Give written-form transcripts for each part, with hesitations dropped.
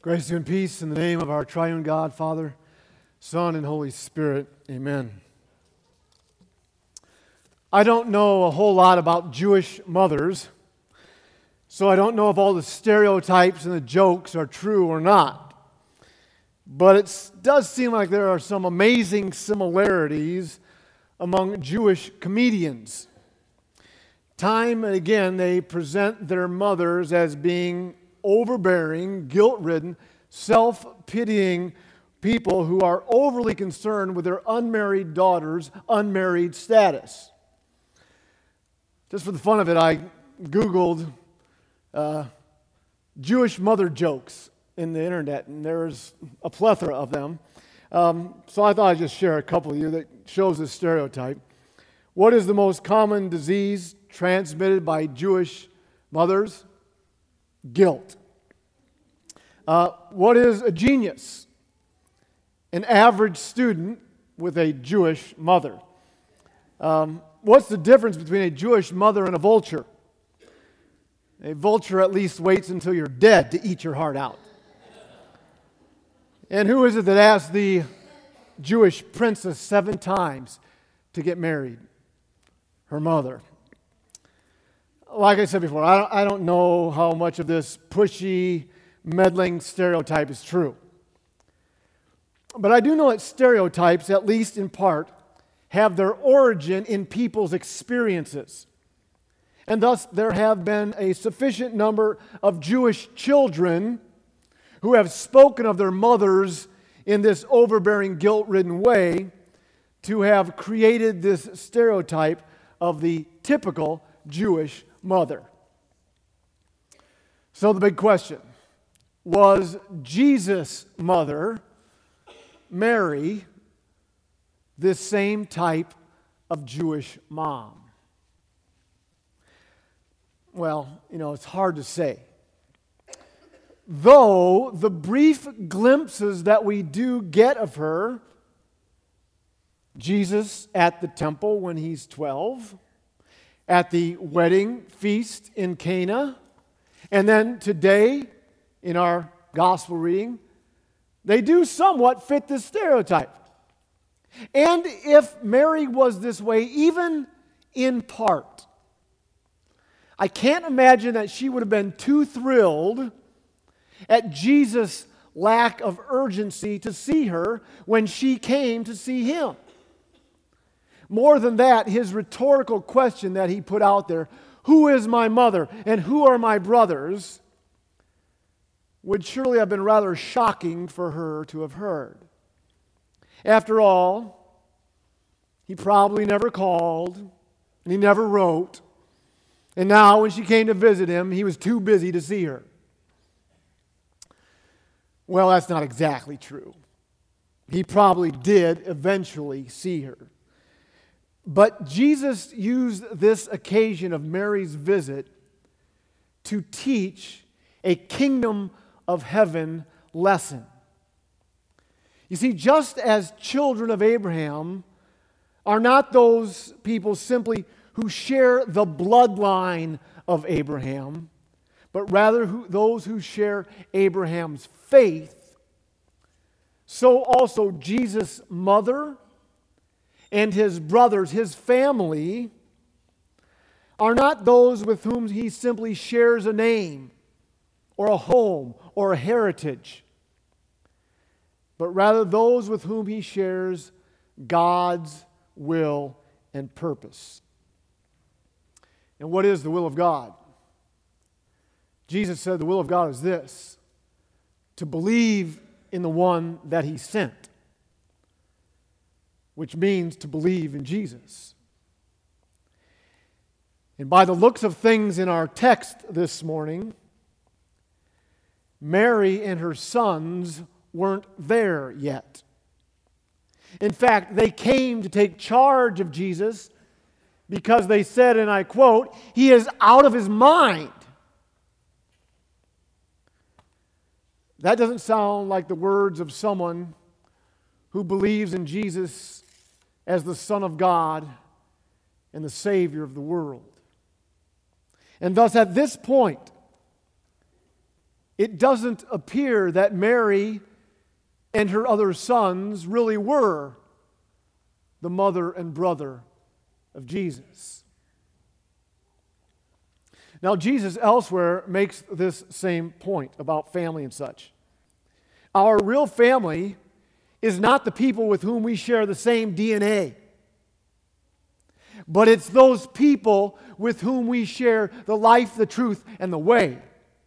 Grace to you and peace in the name of our triune God, Father, Son, and Holy Spirit. Amen. I don't know a whole lot about Jewish mothers, so I don't know if all the stereotypes and the jokes are true or not. But it does seem like there are some amazing similarities among Jewish comedians. Time and again, they present their mothers as being overbearing, guilt-ridden, self-pitying people who are overly concerned with their unmarried daughter's unmarried status. Just for the fun of it, I Googled Jewish mother jokes in the internet, and there's a plethora of them. So I thought I'd just share a couple of you that shows this stereotype. What is the most common disease transmitted by Jewish mothers? Guilt. What is a genius? An average student with a Jewish mother. What's the difference between a Jewish mother and a vulture? A vulture at least waits until you're dead to eat your heart out. And who is it that asked the Jewish princess 7 times to get married? Her mother. Like I said before, I don't know how much of this pushy, meddling stereotype is true. But I do know that stereotypes, at least in part, have their origin in people's experiences. And thus, there have been a sufficient number of Jewish children who have spoken of their mothers in this overbearing, guilt-ridden way to have created this stereotype of the typical Jewish mother. So the big question, was Jesus' mother, Mary, this same type of Jewish mom? Well, it's hard to say. Though the brief glimpses that we do get of her, Jesus at the temple when he's 12, at the wedding feast in Cana, and then today in our gospel reading, they do somewhat fit this stereotype. And if Mary was this way, even in part, I can't imagine that she would have been too thrilled at Jesus' lack of urgency to see her when she came to see him. More than that, his rhetorical question that he put out there, who is my mother and who are my brothers, would surely have been rather shocking for her to have heard. After all, he probably never called and he never wrote. And now when she came to visit him, he was too busy to see her. Well, that's not exactly true. He probably did eventually see her. But Jesus used this occasion of Mary's visit to teach a kingdom of heaven lesson. You see, just as children of Abraham are not those people simply who share the bloodline of Abraham, but rather those who share Abraham's faith, so also Jesus' mother and his brothers, his family, are not those with whom he simply shares a name or a home or a heritage, but rather those with whom he shares God's will and purpose. And what is the will of God? Jesus said the will of God is this: to believe in the one that he sent, which means to believe in Jesus. And by the looks of things in our text this morning, Mary and her sons weren't there yet. In fact, they came to take charge of Jesus because they said, and I quote, "He is out of his mind." That doesn't sound like the words of someone who believes in Jesus as the Son of God and the Savior of the world. And thus at this point, it doesn't appear that Mary and her other sons really were the mother and brother of Jesus. Now, Jesus elsewhere makes this same point about family and such. Our real family is not the people with whom we share the same DNA, but it's those people with whom we share the life, the truth, and the way.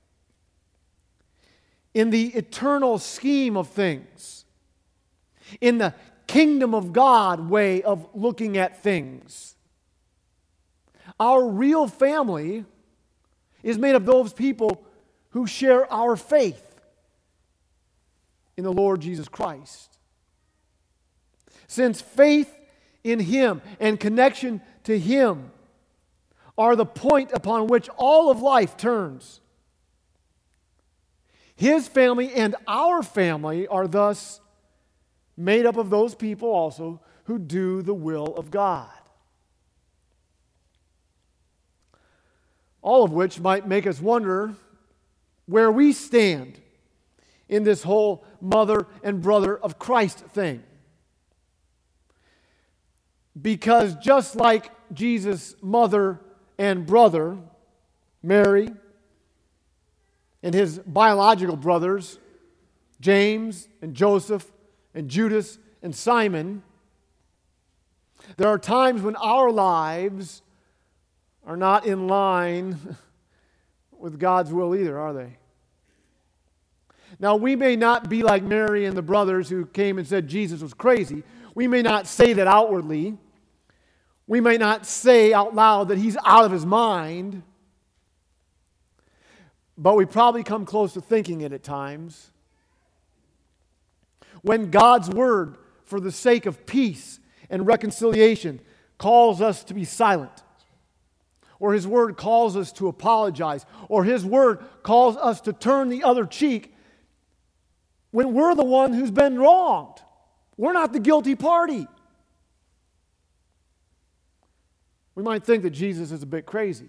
In the eternal scheme of things, in the kingdom of God way of looking at things, our real family is made of those people who share our faith in the Lord Jesus Christ. Since faith in Him and connection to Him are the point upon which all of life turns, His family and our family are thus made up of those people also who do the will of God. All of which might make us wonder where we stand in this whole mother and brother of Christ thing. Because just like Jesus' mother and brother, Mary, and his biological brothers, James and Joseph and Judas and Simon, there are times when our lives are not in line with God's will either, are they? Now, we may not be like Mary and the brothers who came and said Jesus was crazy. We may not say that outwardly. We may not say out loud that he's out of his mind. But we probably come close to thinking it at times. When God's word, for the sake of peace and reconciliation, calls us to be silent, or His word calls us to apologize, or His word calls us to turn the other cheek, when we're the one who's been wronged. We're not the guilty party. We might think that Jesus is a bit crazy.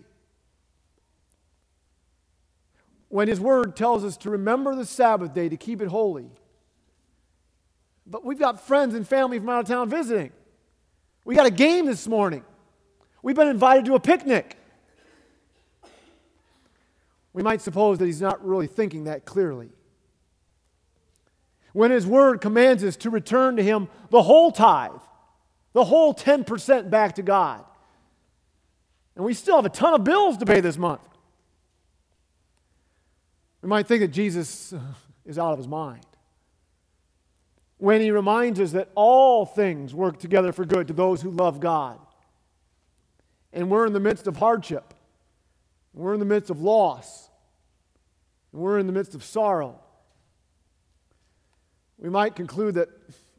When His word tells us to remember the Sabbath day, to keep it holy. But we've got friends and family from out of town visiting. We got a game this morning. We've been invited to a picnic. We might suppose that He's not really thinking that clearly. When His word commands us to return to Him the whole tithe, the whole 10% back to God. And we still have a ton of bills to pay this month. We might think that Jesus is out of His mind. When He reminds us that all things work together for good to those who love God. And we're in the midst of hardship. We're in the midst of loss. And we're in the midst of sorrow. We might conclude that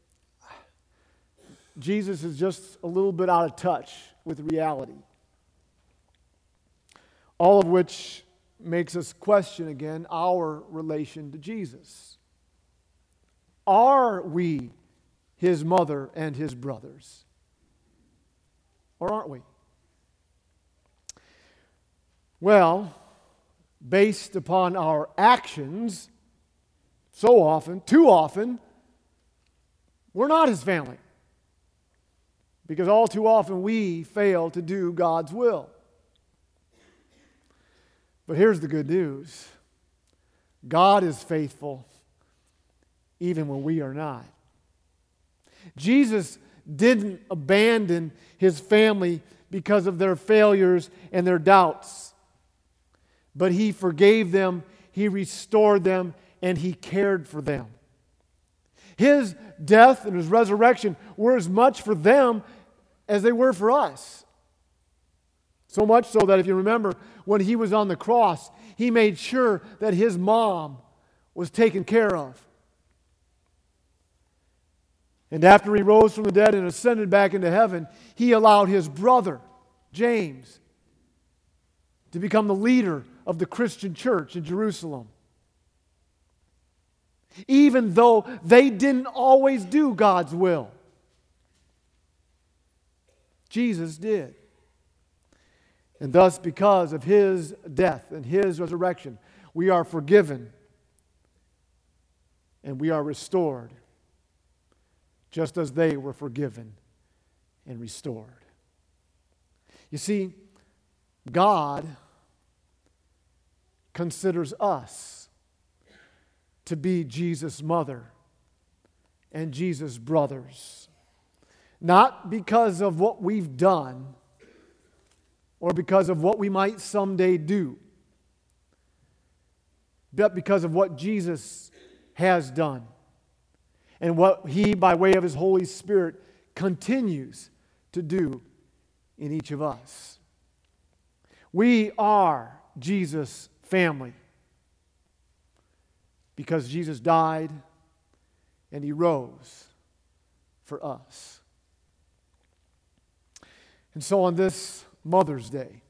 Jesus is just a little bit out of touch with reality. All of which makes us question again our relation to Jesus. Are we His mother and His brothers? Or aren't we? Well, based upon our actions, so often, too often, we're not His family. Because all too often we fail to do God's will. But here's the good news. God is faithful even when we are not. Jesus didn't abandon His family because of their failures and their doubts. But He forgave them, He restored them, and He cared for them. His death and His resurrection were as much for them as they were for us. So much so that if you remember, when He was on the cross, He made sure that His mom was taken care of. And after He rose from the dead and ascended back into heaven, He allowed His brother, James, to become the leader of the Christian church in Jerusalem. Even though they didn't always do God's will. Jesus did. And thus, because of His death and His resurrection, we are forgiven and we are restored just as they were forgiven and restored. You see, God considers us to be Jesus' mother and Jesus' brothers. Not because of what we've done or because of what we might someday do, but because of what Jesus has done and what He, by way of His Holy Spirit, continues to do in each of us. We are Jesus' family because Jesus died and He rose for us. And so on this Mother's Day,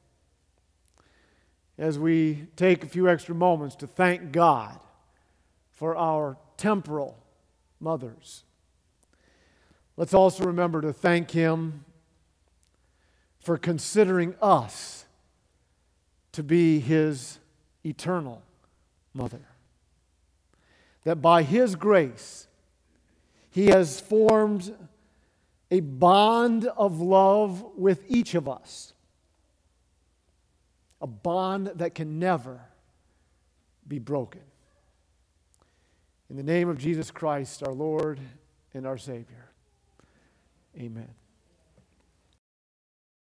as we take a few extra moments to thank God for our temporal mothers, let's also remember to thank Him for considering us to be His eternal mother. That by His grace, He has formed a bond of love with each of us. A bond that can never be broken. In the name of Jesus Christ, our Lord and our Savior. Amen.